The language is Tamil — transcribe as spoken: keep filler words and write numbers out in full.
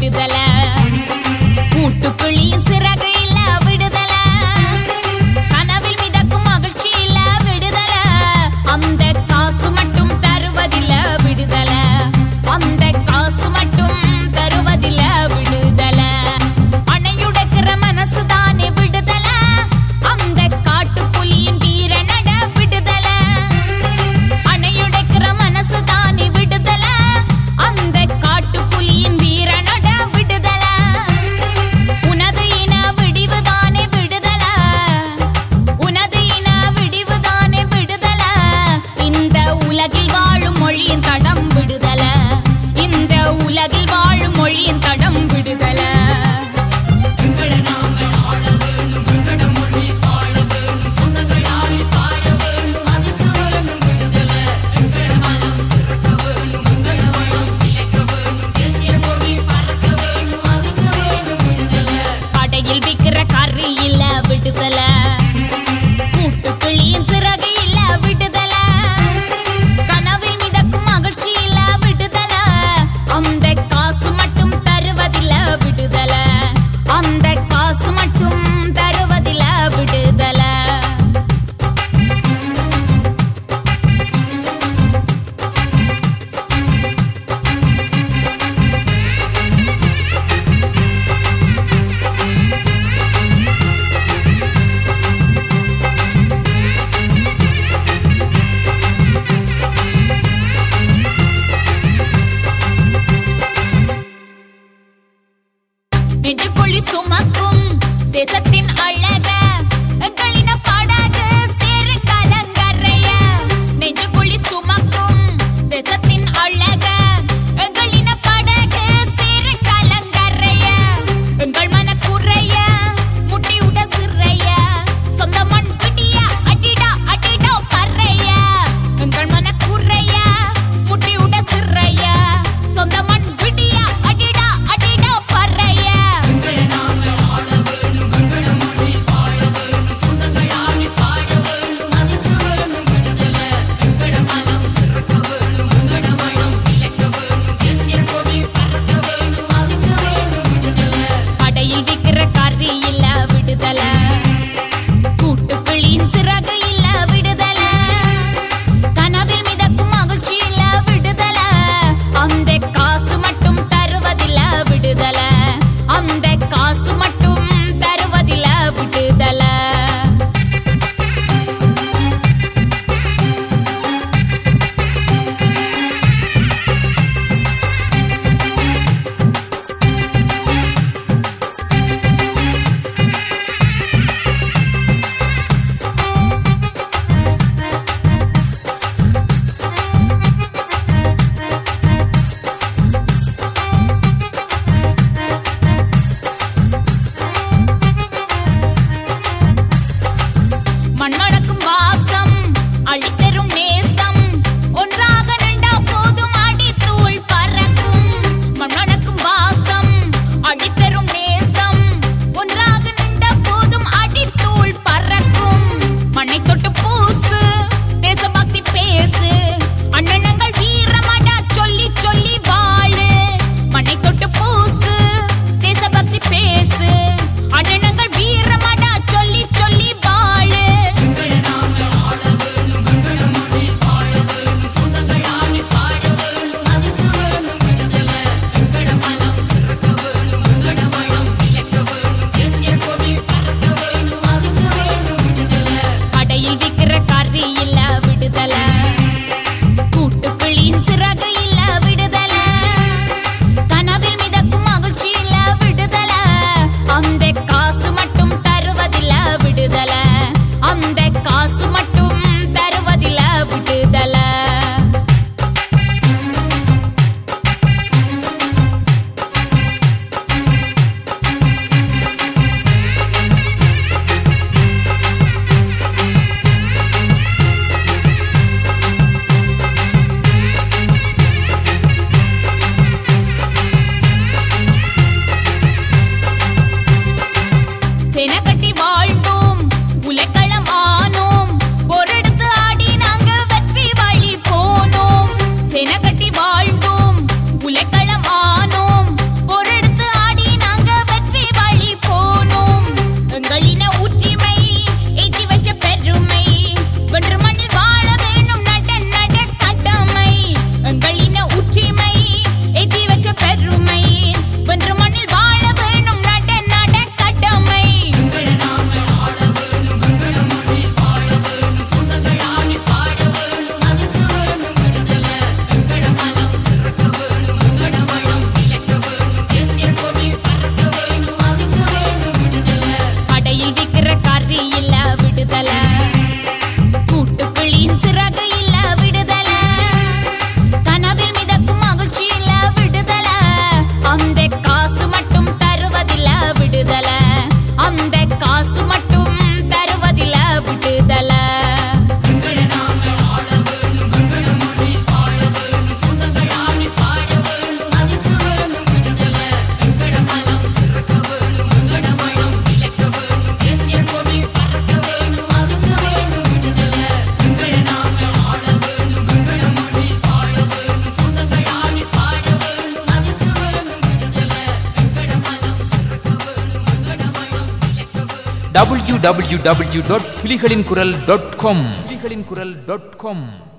விடுதல கூட்டுக்குழியின் சிறகு இல்ல விடுதல கனவில் மிதக்கும் மகிழ்ச்சி இல்ல விடுதல அந்த காசு மட்டும் தருவதில்ல விடுதல அந்த காசு மட்டும் தருவதில்ல விடுதல அணையுடைக்கிற மனசுதானே விடுதல அந்த காட்டுப்புலியின் வீர நட விடுதல அணையுடைக்கிற மனசுதானே விடுதல அந்த காட்டுப்புலியின் வீர நட விடுதல உனது இன விடிவுதானே விடுதல உனது இன விடிவுதானே விடுதல இந்த உலகில் வாழும் மொழியின் தடம் விடுதல இந்த உலகில் வாழும் மொழியின் தடம் விடுதல கடையில் விக்கிற கறி இல்ல விடுதல கூட்டுக்குழியின் சிறகு இல்ல விடுதல கனவில் மிதக்கும் மகிழ்ச்சி இல்ல விடுதல அந்த காசு மட்டும் தருவதில்ல விடுதல அந்த காசு மட்டும் தருவதில்ல விடுதல நெஞ்சுக்குழி சுமக்கும் தேசத்தின் அழக எங்களின படகு சேரும் கலங்கரைய நெஞ்சுக்குழி சுமக்கும் தேசத்தின் அழக எங்களின படகு சேரும் கலங்கரைய எங்கள் மன குறைய முட்டி உட சிறைய சொந்த மண் பிடிய அடிடா அடிடா பறைய எங்கள் மன குறைய முட்டி உட சிறைய சொந்த மண் பிடிய அடிடா அடிடா பறைய டபிள்யூ டபிள்யூ டபிள்யூ டாட் புலிகளின் குரல் டாட் காம் புலிகளின் குரல் டாட் காம்